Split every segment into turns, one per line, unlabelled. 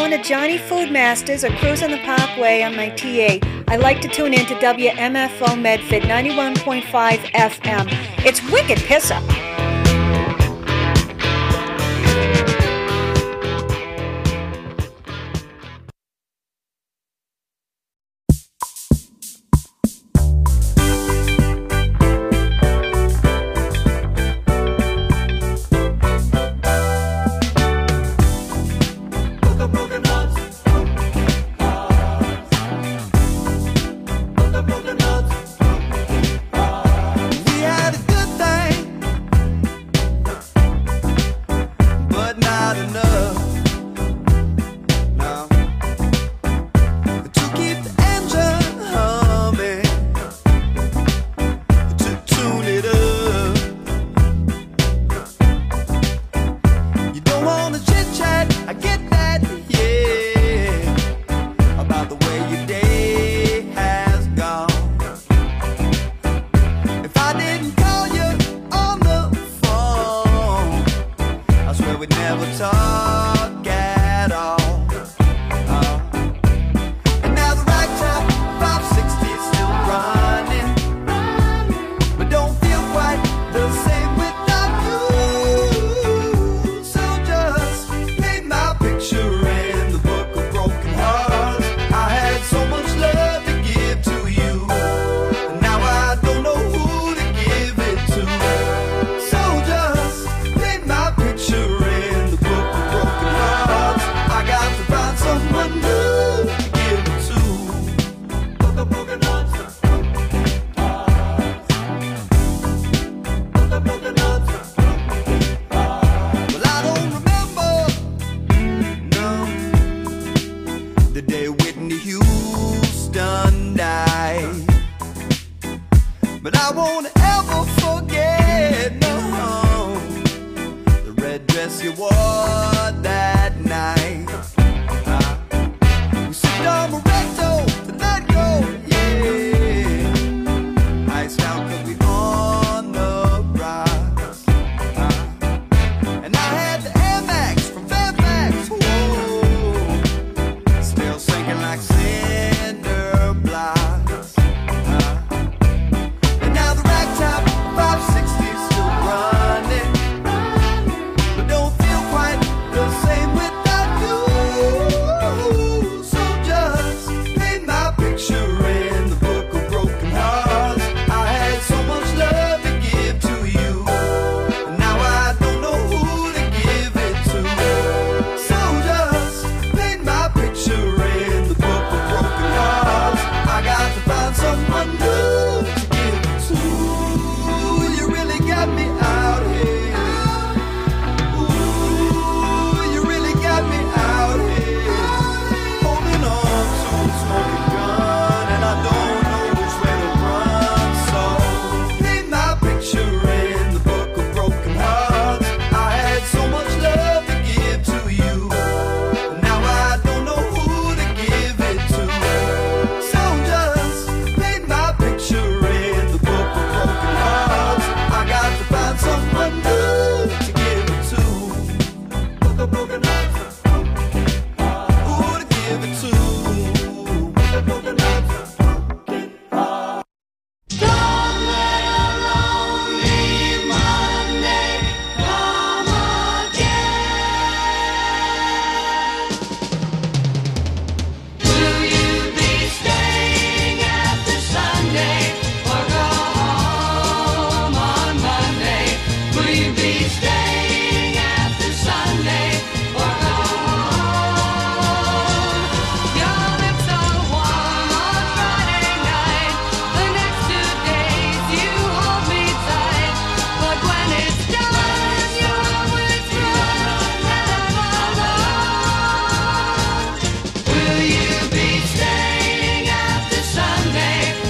down to Johnny Food Masters or cruising the Parkway on my TA, I like to tune in to WMFO Medford 91.5 FM. It's wicked pisser.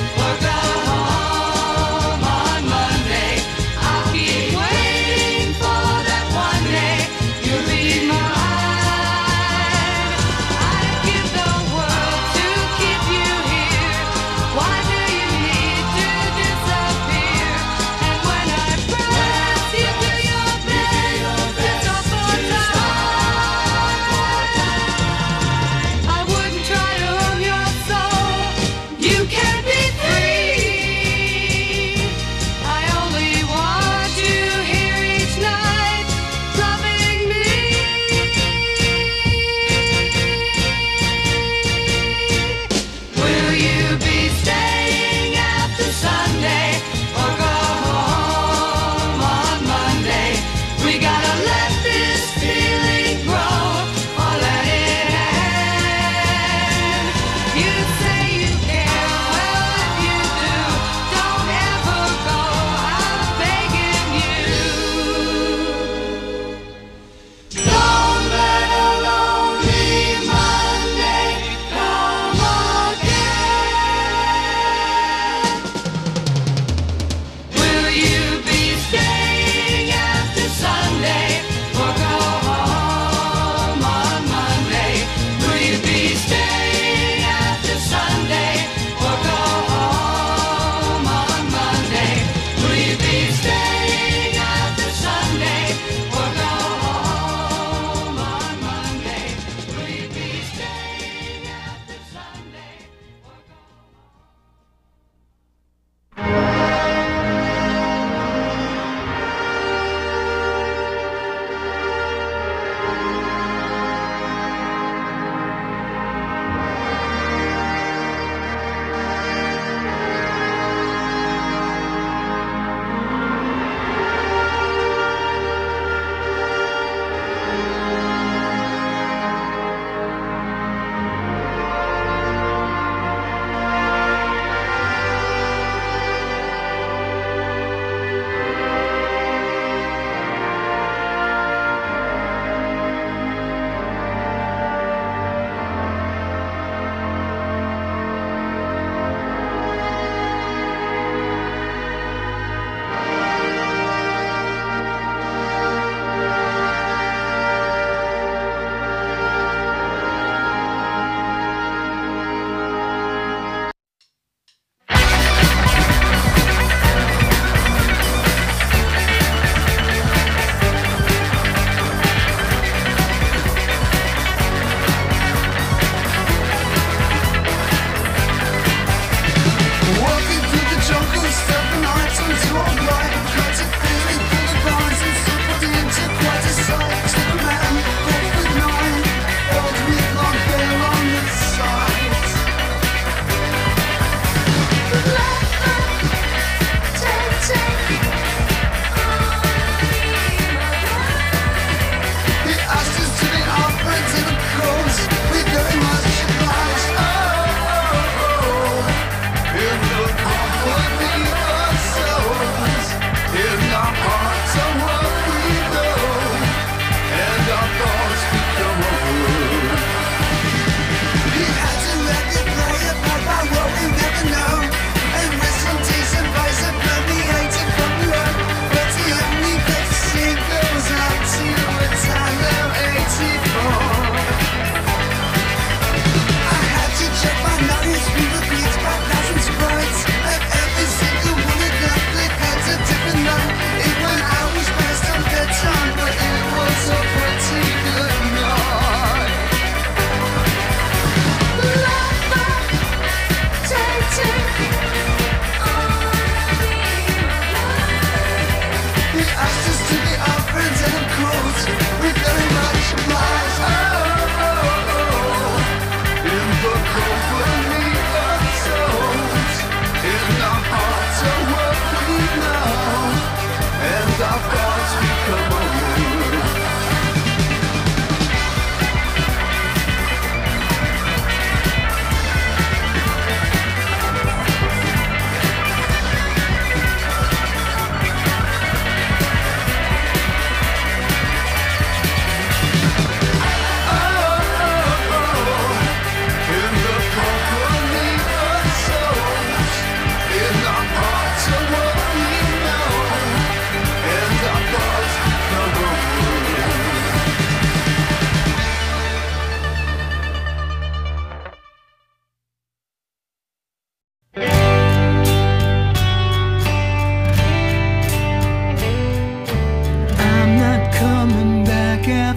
Waiting for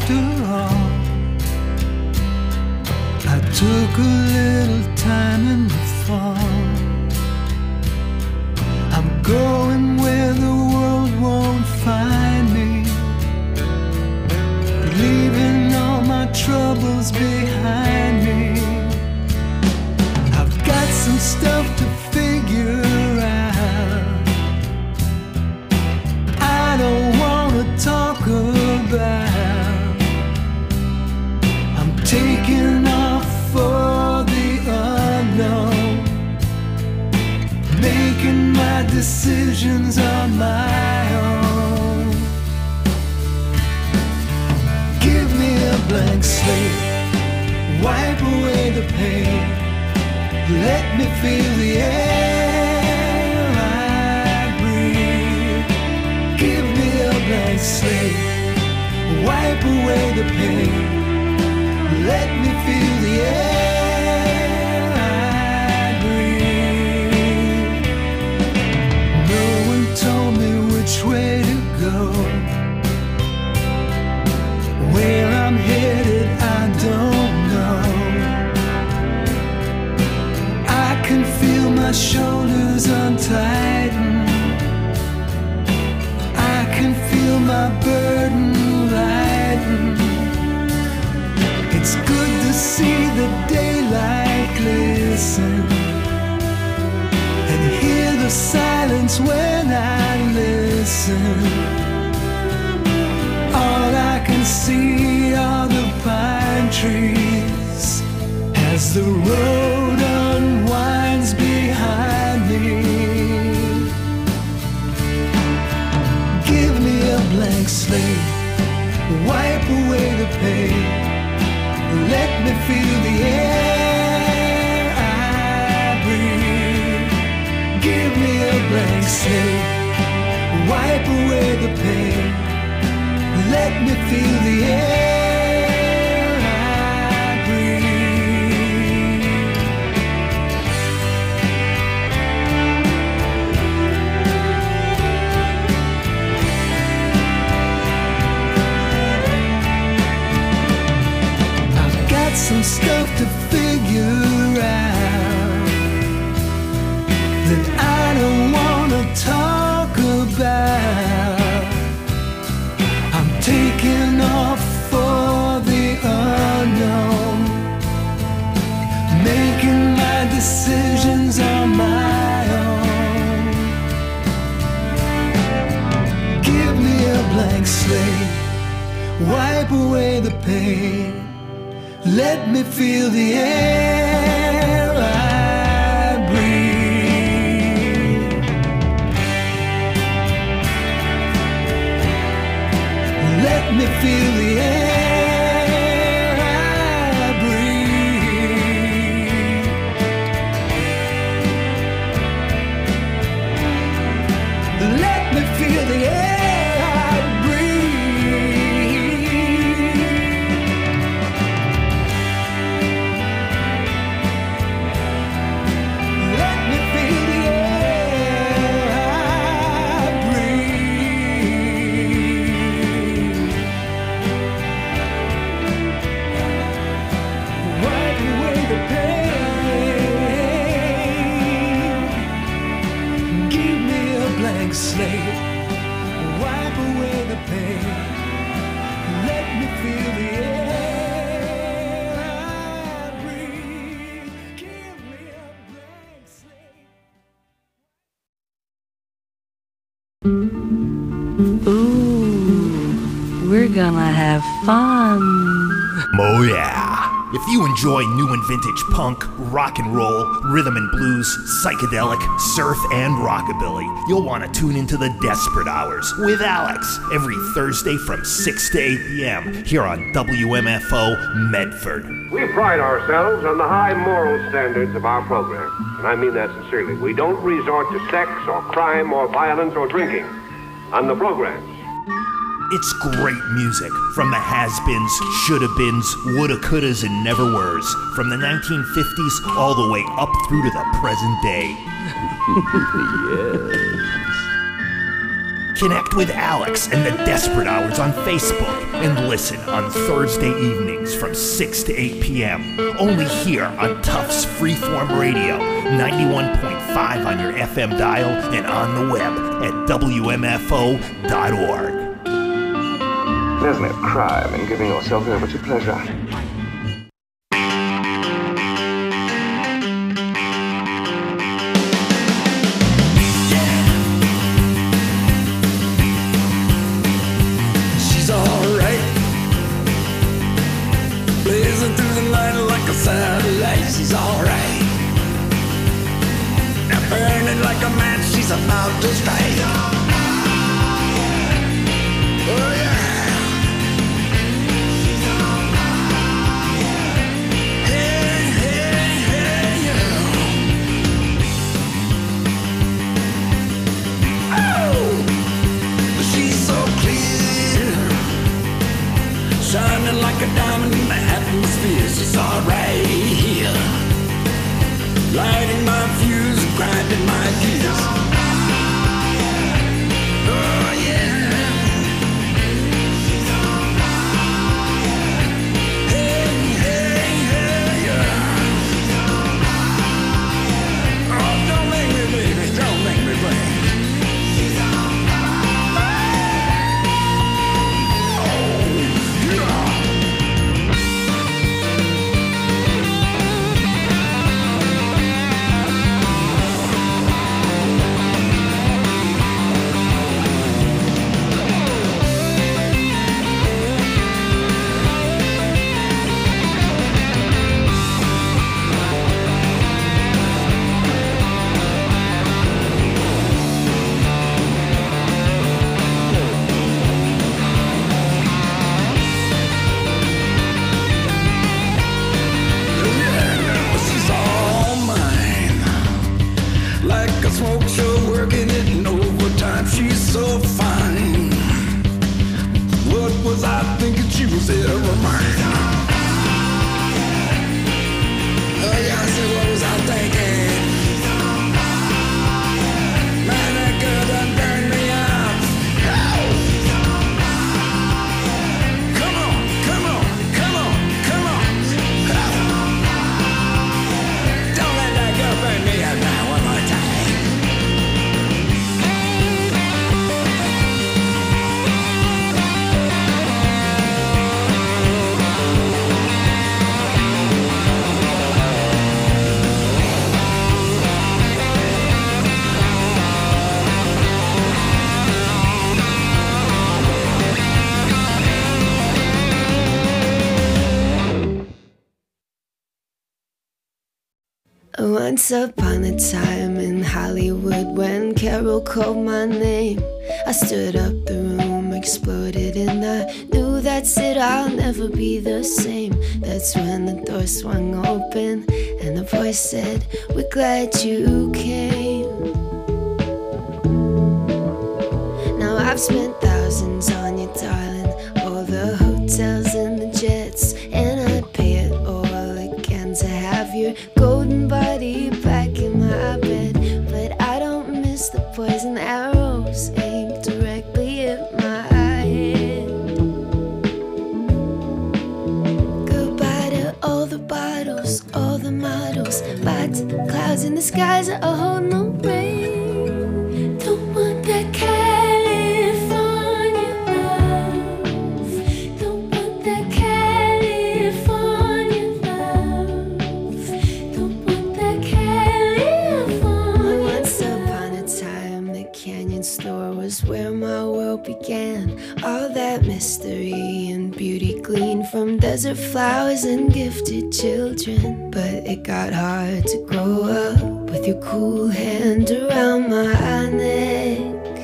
after all, I took a little time in the fall. I'm going where the world won't find me, leaving all my troubles behind me. I've got some stuff to figure out. I don't wanna talk about. I'm taking off for the unknown, making my decisions on my own. Give me a blank slate, wipe away the pain, let me feel the air I breathe. Give me a blank slate, wipe away the pain, let me feel the air I breathe. No one told me which way to go. Where I'm headed, I don't know. I can feel my shoulders untighten. I can feel my burden lighten. It's good to see the daylight glisten and hear the silence when I listen. All I can see are the pine trees as the road unwinds behind me. Give me a blank slate, wipe away the pain, let me feel the air I breathe. Give me a blank slate, wipe away the pain, let me feel the air I breathe. I've got some stuff to figure out that I don't wanna talk about. Taking off for the unknown, making my decisions on my own. Give me a blank slate, wipe away the pain, let me feel the air I breathe. Let me feel the air I breathe. Let me feel the air I breathe. Let me feel the air I breathe. Wipe away the pain. Give me a blank slate, wipe away the pain, let me feel the air I breathe. Give me a blank slate.
Ooh, we're gonna have fun.
Oh yeah. If you enjoy new and vintage punk, rock and roll, rhythm and blues, psychedelic, surf, and rockabilly, you'll want to tune into the Desperate Hours with Alex every Thursday from 6 to 8 p.m. here on WMFO Medford.
We pride ourselves on the high moral standards of our program, and I mean that sincerely. We don't resort to sex or crime or violence or drinking on the programs.
It's great music from the has-beens, shoulda-beens, woulda, couldas, and never-weres, from the 1950s all the way up through to the present day.
Yes.
Connect with Alex and the Desperate Hours on Facebook and listen on Thursday evenings from 6 to 8 p.m. Only here on Tufts Freeform Radio, 91.5 on your FM dial and on the web at WMFO.org.
There's no crime in giving yourself over to pleasure.
She's alright, blazing through the night like a satellite. She's alright, now burning like a match. She's about to strike. Oh yeah. Shining like a diamond in the atmosphere. She's alright here, lighting my fuse, grinding my gears. Oh yeah. Hey, hey, hey, yeah. Oh, don't make me, baby, don't make me break. Smoke show, working it in overtime. She's so fine. What was I thinking? She was ever mine. Oh yeah, I said, what was I thinking? Man, that girl done burned me out. Oh. Come on, come on, come on, come on. Oh. Don't let that girl burn me out now. One more time.
Once upon a time in Hollywood, when Carol called my name, I stood up, the room exploded, and I knew that's it, I'll never be the same. That's when the door swung open and the voice said, we're glad you came. Now I've spent thousands on you, darling, all the hotels and the jets, and I'd pay it all again to have your golden body back in my bed. But I don't miss the poison arrows aimed directly at my head. Goodbye to all the bottles, all the models, bye to the clouds in the skies that hold no rain. Don't want that California love. Don't want that California love. Don't want that California. Once upon a time, the Canyon store was where my world began. All that mystery and beauty gleaned from desert flowers and gifted children. But it got hard to grow up with your cool hand around my neck.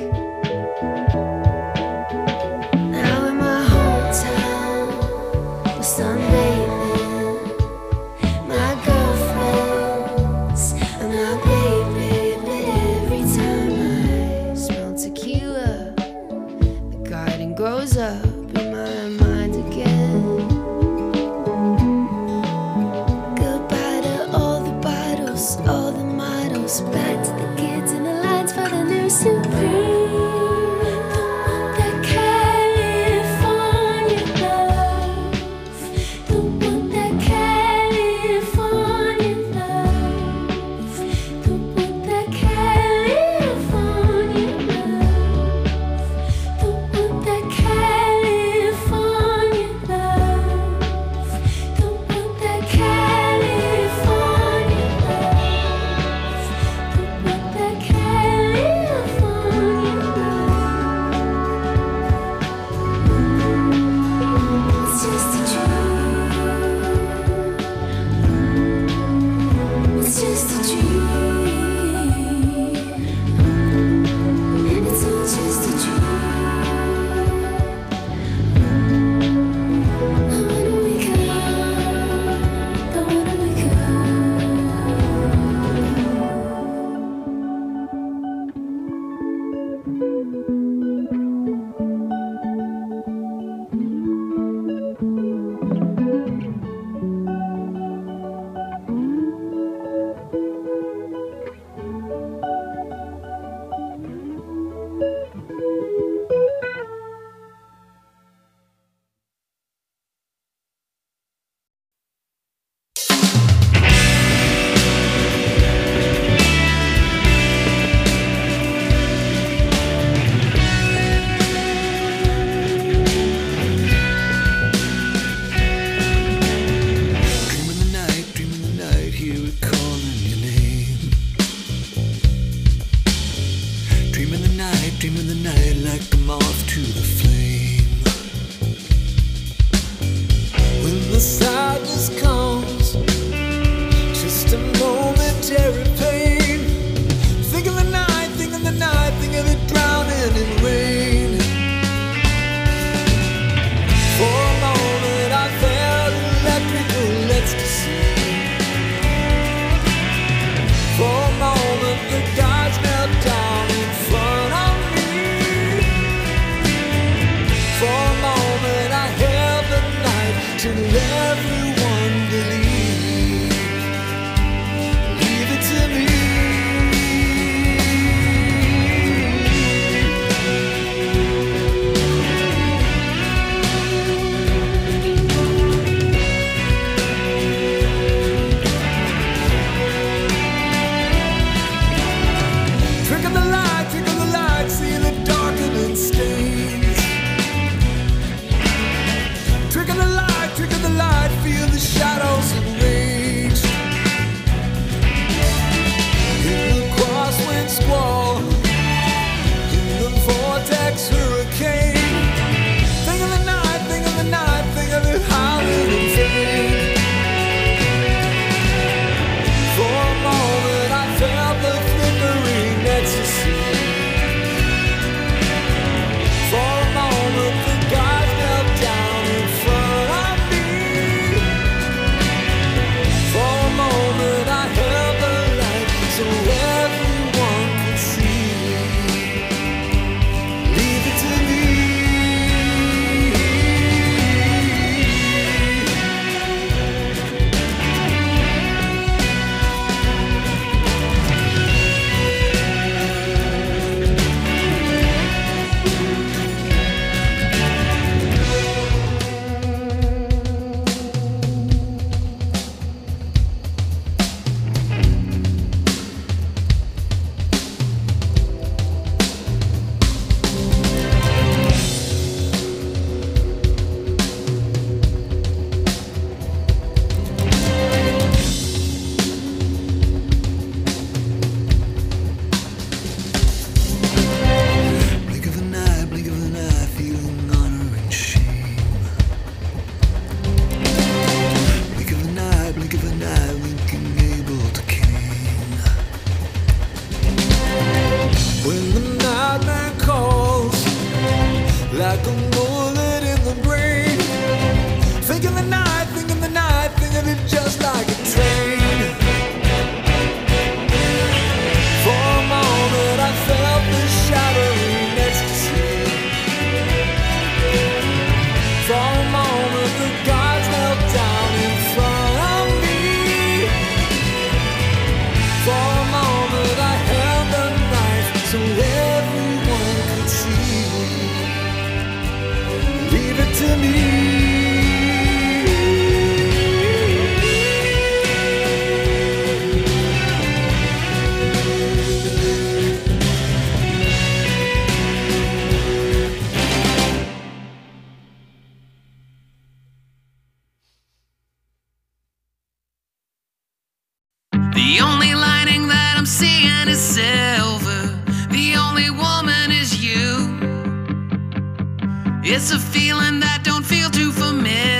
Now in my hometown, we're sunbathing. My girlfriends and my baby. But every time I smell tequila, the garden grows up in my mind again. Goodbye to all the bottles, all the models, back to the kids in the lines for the new Supreme.
The only lining that I'm seeing is silver. The only woman is you. It's a feeling that don't feel too familiar.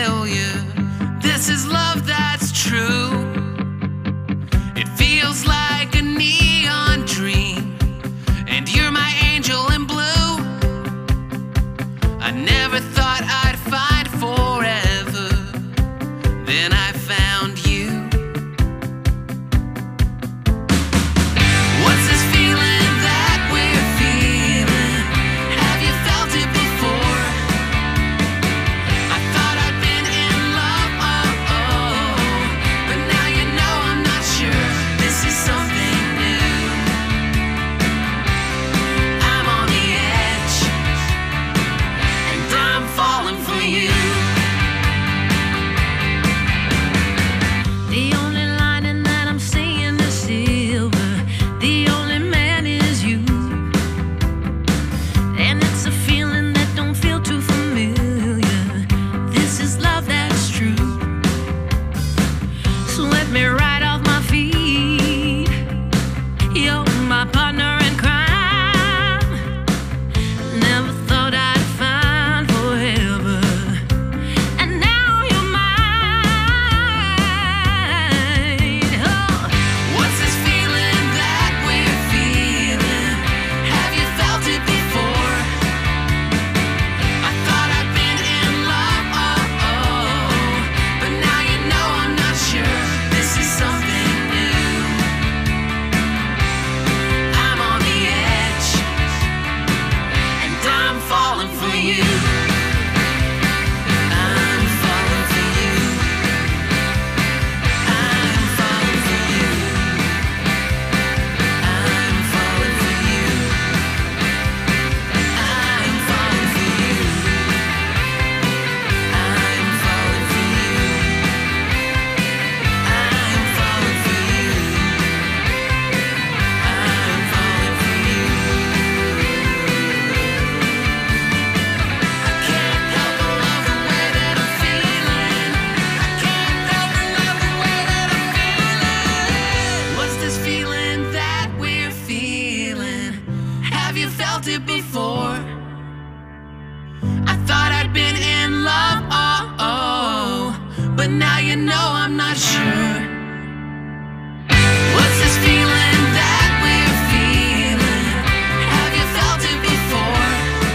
but now you know I'm not sure. What's this feeling that we're feeling? Have you felt it before?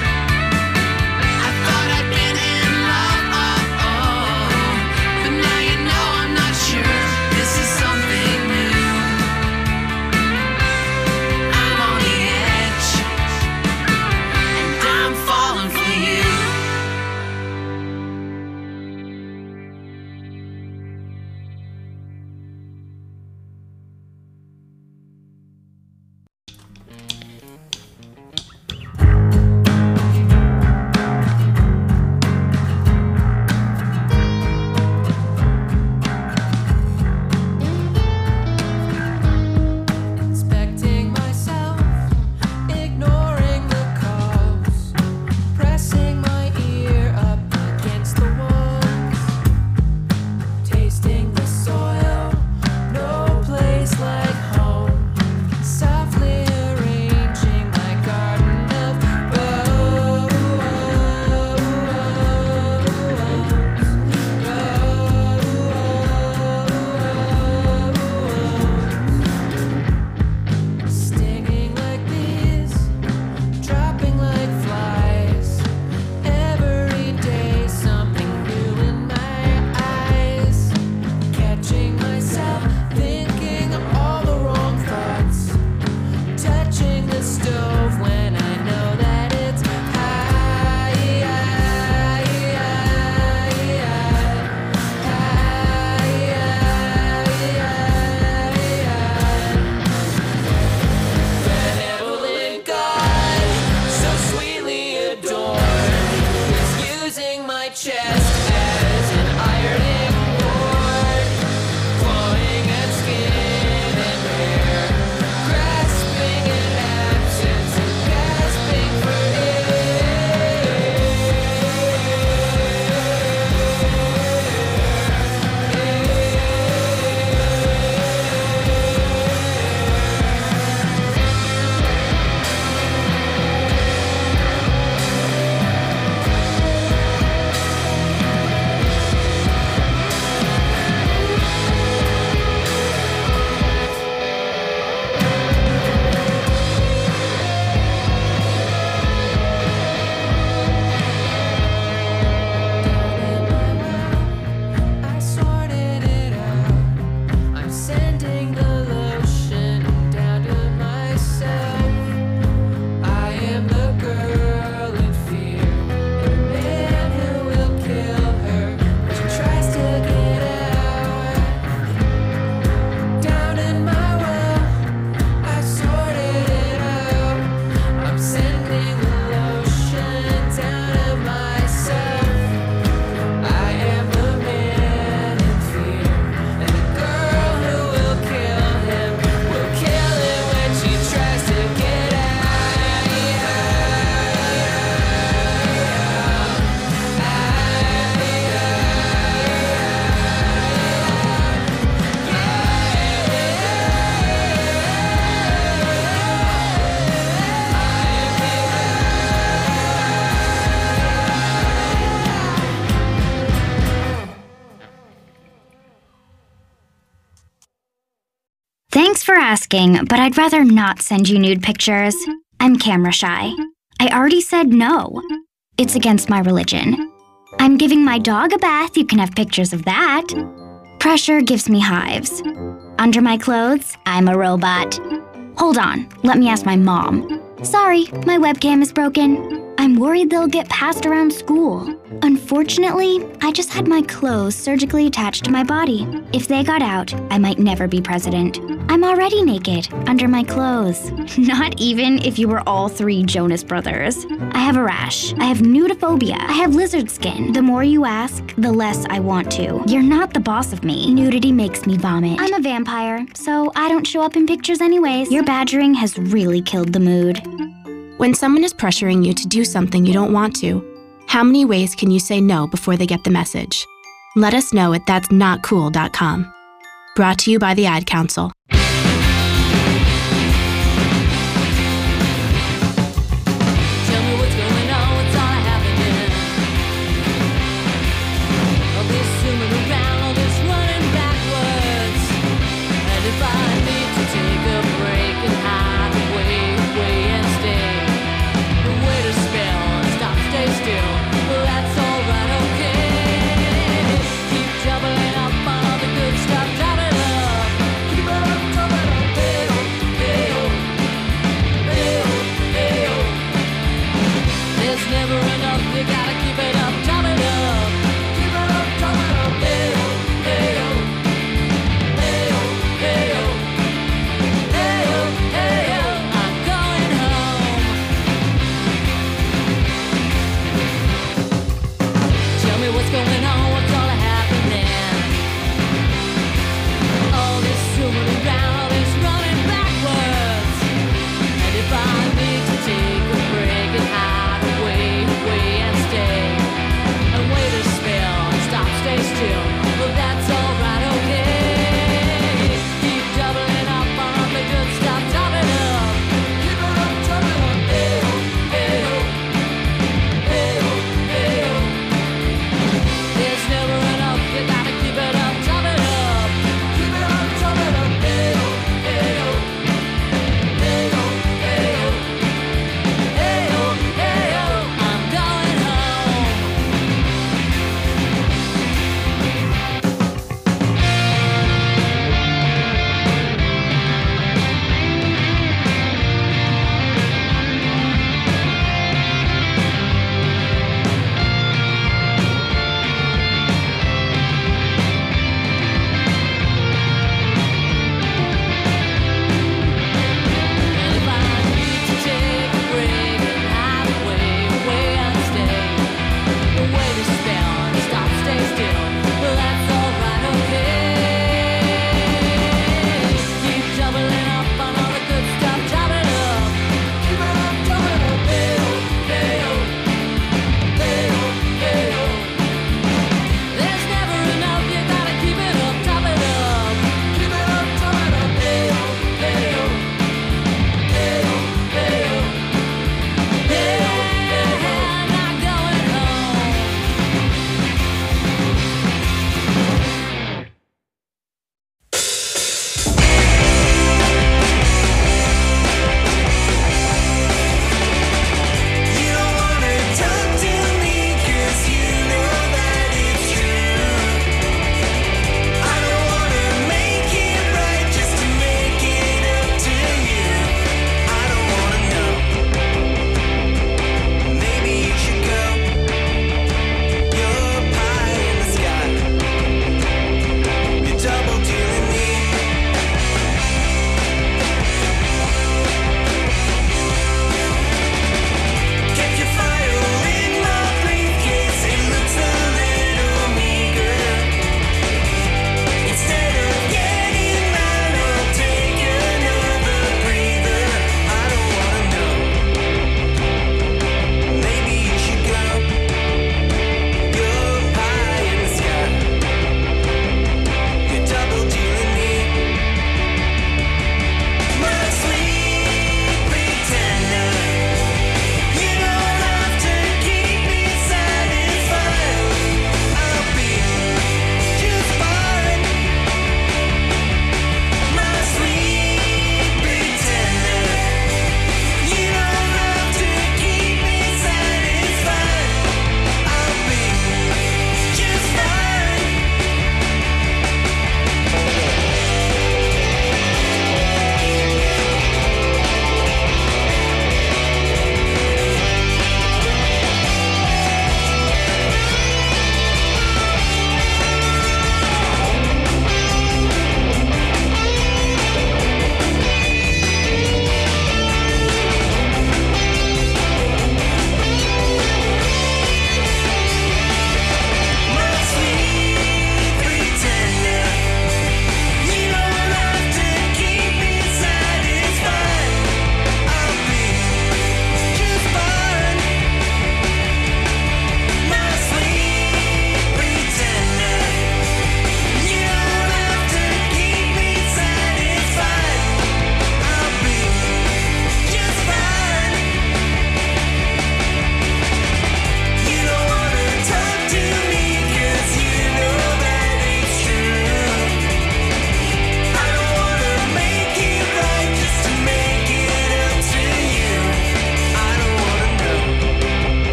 I thought I'd been in love, but now you know I'm not sure. This is something new. I'm on the edge, and I'm falling for you.
Expecting myself, ignoring the calls, pressing my ear up against the walls, tasting the soil, no place like home, softly arranging my garden of stinging like bees, dropping like flies. Every day something new in my eyes. Catching myself thinking all the wrong thoughts. Touching the stove when I know that it's benevolent God, so sweetly adored, is using my chest as an ironing board, clawing at skin and hair, grasping at absence and gasping for I sorted it out. I'm sending the lotion down to myself. I am the girl in fear, the man who will kill her when she tries to get out. Down in my well, I sorted it out. I'm sending the lotion down to myself. I am the man in fear, and the girl who will kill him when she tries to get out.
Thanks for asking, but I'd rather not send you nude pictures. I'm camera shy. I already said no. It's against my religion. I'm giving my dog a bath, you can have pictures of that. Pressure gives me hives. Under my clothes, I'm a robot. Hold on, let me ask my mom. Sorry, my webcam is broken. I'm worried they'll get passed around school. Unfortunately, I just had my clothes surgically attached to my body. If they got out, I might never be president. I'm already naked, under my clothes. Not even if you were all three Jonas Brothers. I have a rash. I have nudophobia. I have lizard skin. The more you ask, the less I want to. You're not the boss of me. Nudity makes me vomit. I'm a vampire, so I don't show up in pictures anyways. Your badgering has really killed the mood.
When someone is pressuring you to do something you don't want to, how many ways can you say no before they get the message? Let us know at that'snotcool.com. Brought to you by the Ad Council.
Around
What's going on? What's all happening? All this zooming around, all this running backwards. And if I need to take a break and hide away and stay, and wait a spell and stop, stay still, well that's alright, okay. Keep doubling up on the good stuff, topping up. Keep it up, topping up. Hey-oh, hey-oh, hey-oh, hey-oh. There's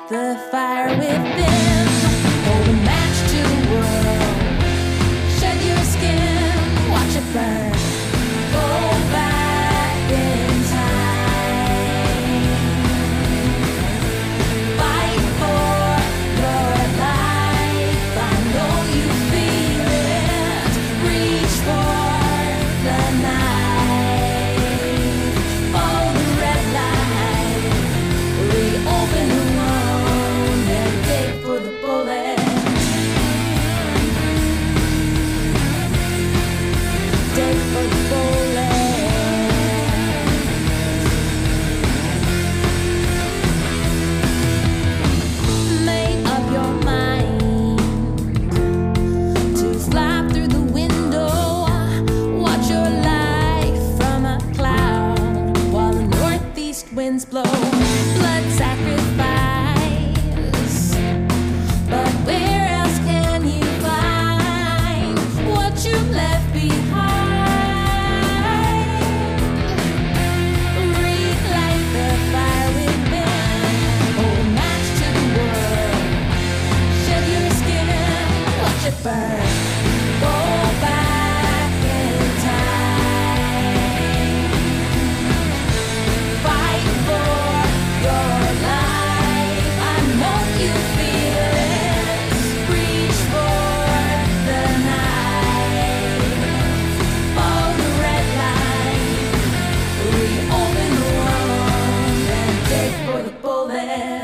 the fire within. Hold a match to the world. Shed your skin, watch it burn. Go back in time. Fight for your life. I know you feel it. Reach for the night. Follow the red light. Reopen the wound and dig for the bullet. Dig for the bullet. Make up your mind to fly through the window. Watch your life from a cloud while the northeast winds blow. Blood sacrifice. But where else can you find what you left behind? Relight the fire within. Hold a match to the world. Shed your skin, watch it burn. Go back in time. Fight for your life. I know you feel it. Reach for the night. Follow the red light. Reopen the wound and dig for the bullets.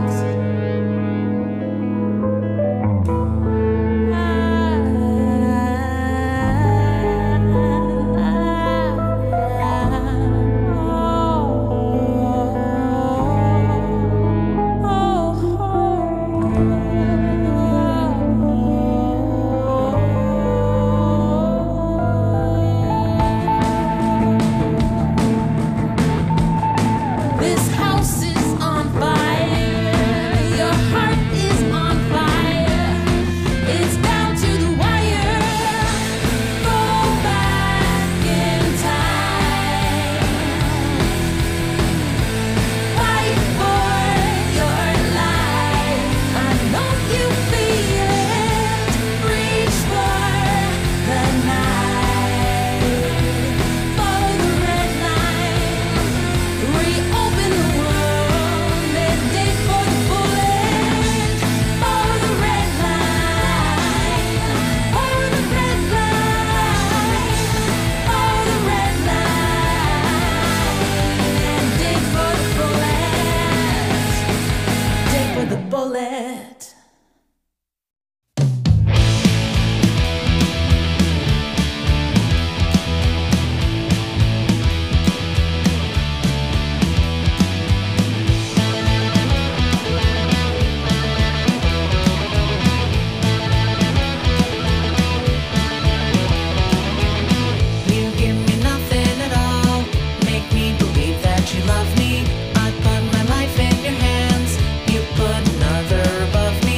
This house is on fire. Your heart is on fire. It's down to the wire. Go back in time. Fight for your life. I know you feel it. Reach for the night. Follow the red line. Reopen the wound and dig for the bullet. Follow the red line. Follow the red line. Follow the red line and dig for the bullet. Dig for the bullet.
You give me nothing at all. Make me believe that you love me. I put my life in your hands. You put another above me.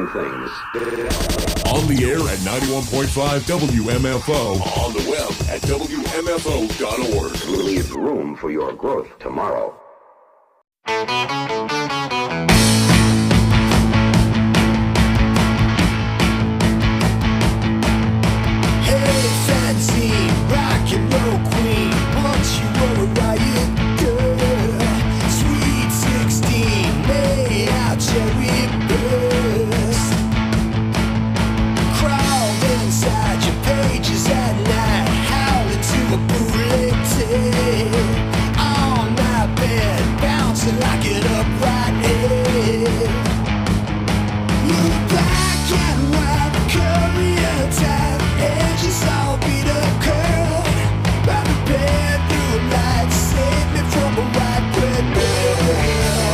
things.
On the air at 91.5 WMFO. On the web at WMFO.org.
Leave room for your growth tomorrow.
Hey, fancy rock and roll queen, once you were a riot girl. Sweet 16, lay out cherry burst. Crawled inside your pages at night, howling to a bootleg tape. On my bed, bouncing like an upright head. You black and white, courier type, edges all beat up curl. By the bedroom light, save me from a white bread girl.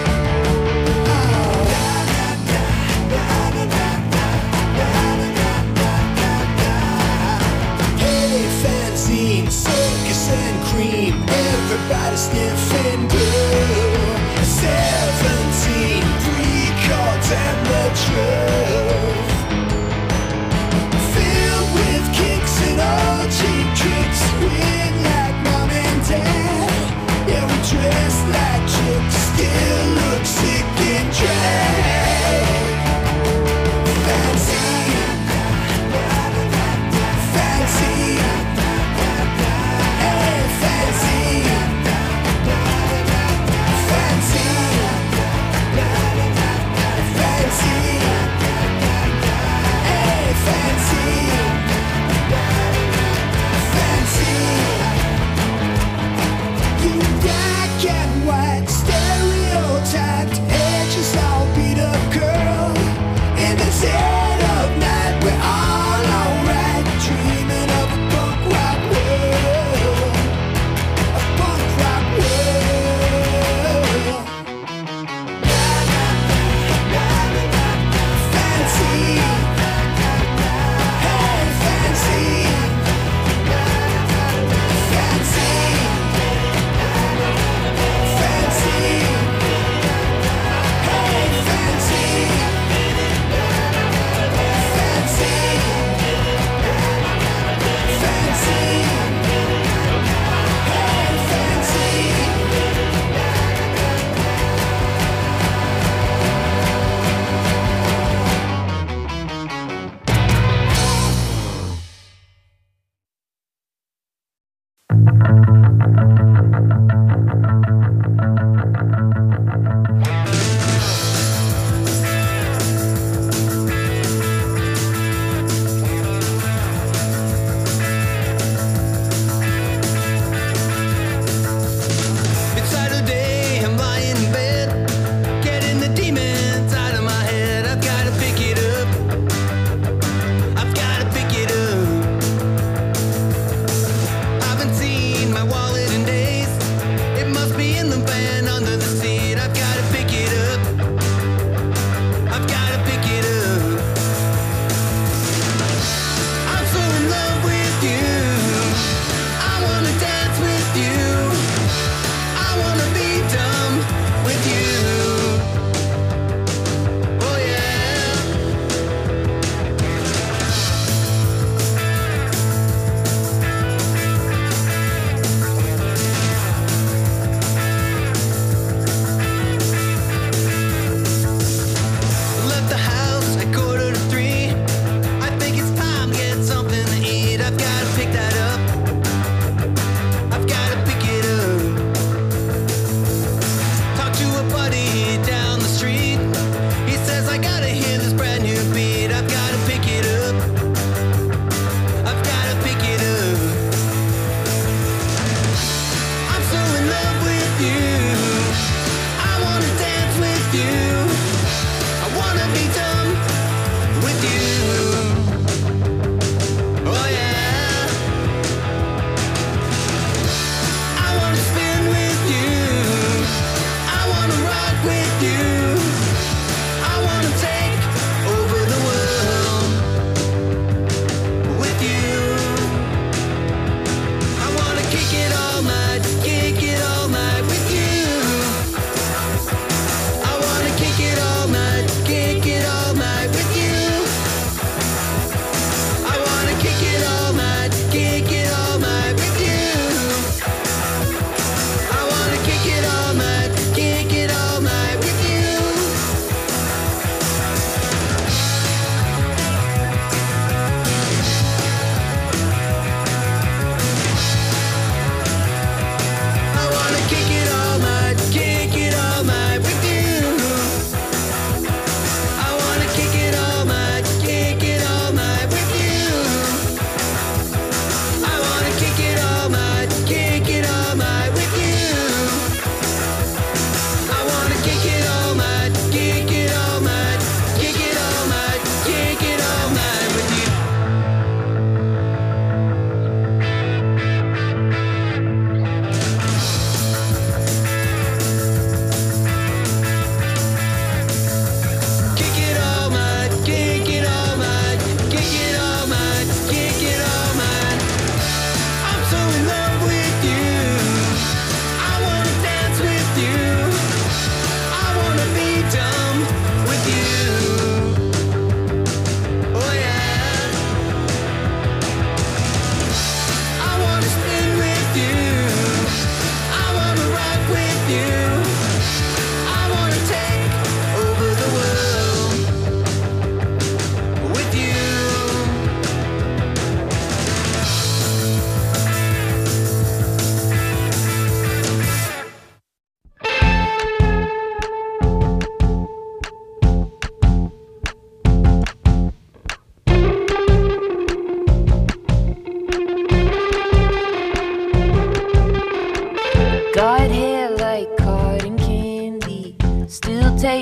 Hey, fanzine, circus and cream, everybody sniffing girl. 17 pre-cards and the truth. Filled with kicks and all cheap tricks, weird like mom and dad. Yeah, we dress like chicks, still look sick and drag. Fancy, fancy, hey, fancy, fancy, fancy, hey, fancy, fancy. You black and white, stereotyped, edges all beat up girl. In the dead of night, we're all alright, dreaming of a punk rock world. A punk rock world. Fancy, hey, fancy, fancy, fancy, hey, fancy, fancy, fancy, hey, fancy.
It's Saturday, I'm lying in bed, getting the demons out of my head. I've gotta pick it up. I've gotta pick it up. Haven't seen my wallet in days.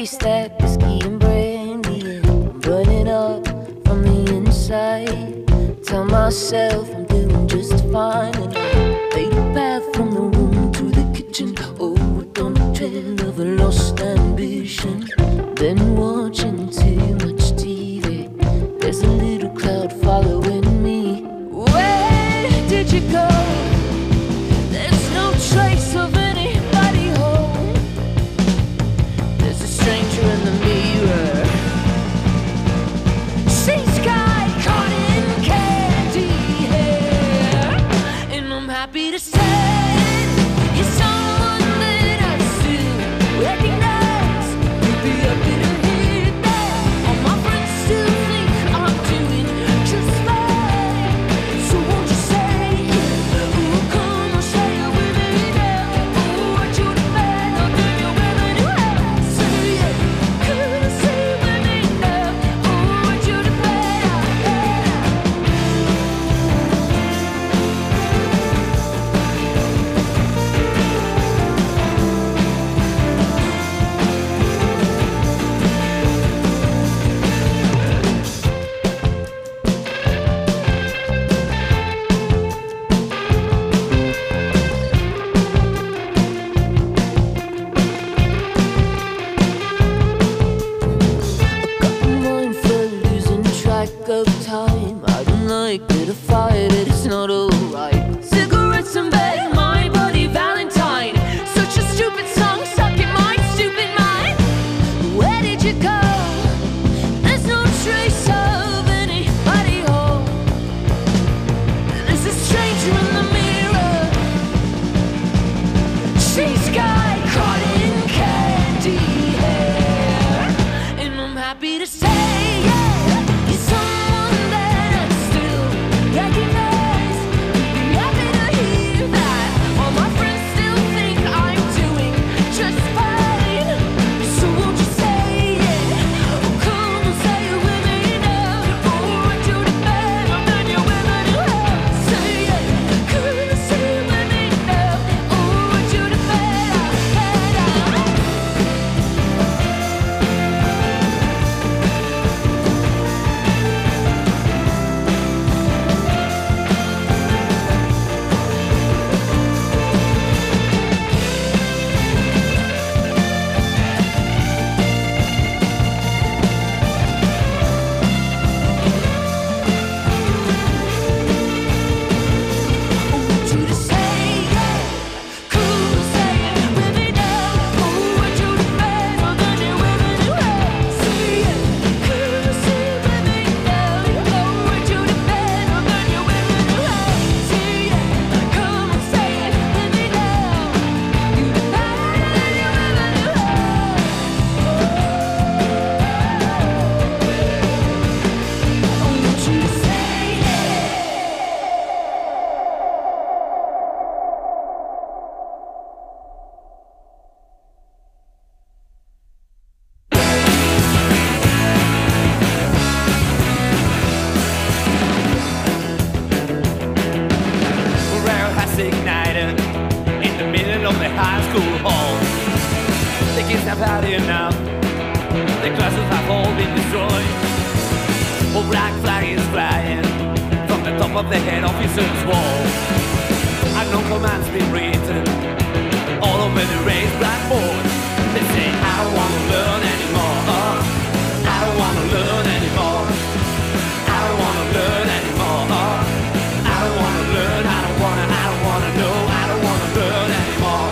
taste that whiskey and brandy and I'm burning up from the inside. Tell myself I'm doing just fine and I made a path from the room to the kitchen. Oh, on the trail of a lost ambition. Been watching too much TV. There's a little crowd following me. Where did you go? There's no trace of anybody home. There's a stranger in the mirror. Sea sky caught in candy hair. And I'm happy to say you're someone that I still recognize. Maybe I didn't hear that. All my friends still think I'm doing just fine. So won't you say it? Oh, come on, say it with me now. Oh, aren't you the man? I'll do you women who have. Say it, could you say it with me now? Oh, aren't you the man? Mind for losing track of time. I don't like it, I fight it, it's not alright. Cigarettes and bed, my bloody Valentine. Such a stupid song stuck in my stupid mind. Where did you go? There's no trace of anybody home. There's a stranger in the mirror. Sea sky caught in candy hair. And I'm happy to say, yeah, you're someone that I still recognize. Be happy to hear that. All my friends still think I'm doing just fine. So won't you say it? Oh, come and say it with me now. Oh, aren't you the man? I'm not your women who have. Say it, could you say it with me now? Oh, aren't you the man?
Roundhouse ignited in the middle of the high school hall. The kids have had enough. The classes have all been destroyed. A black flag is flying from the top of the head officer's wall. And no commands been written all over the raised blackboard. They say, I don't wanna learn anymore. I don't wanna learn anymore. I don't wanna learn anymore. I don't wanna learn, I don't wanna know, I don't wanna learn anymore.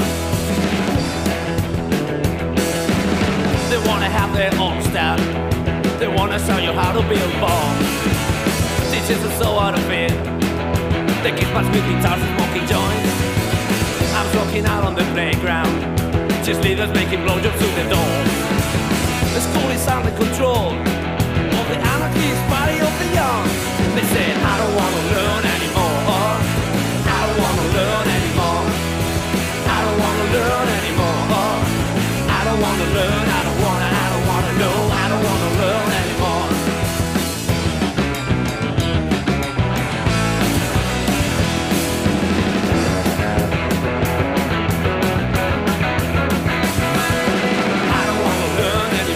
They wanna have their own style. They wanna show you how to build bombs. Teachers are so out of it. They keep us with guitars and smoking joints. I'm walking out on the playground. Just leaders making blowjobs through the door. The school is under control of the anarchist party of the young. They said, I don't wanna learn anymore. I don't wanna learn anymore. I don't wanna learn anymore. I don't wanna learn, I don't wanna know, I don't wanna learn anymore. I don't wanna learn anymore.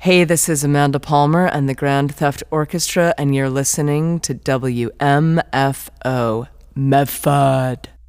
Hey, this is Amanda Palmer and the Grand Theft Orchestra, and you're listening to WMFO Medford.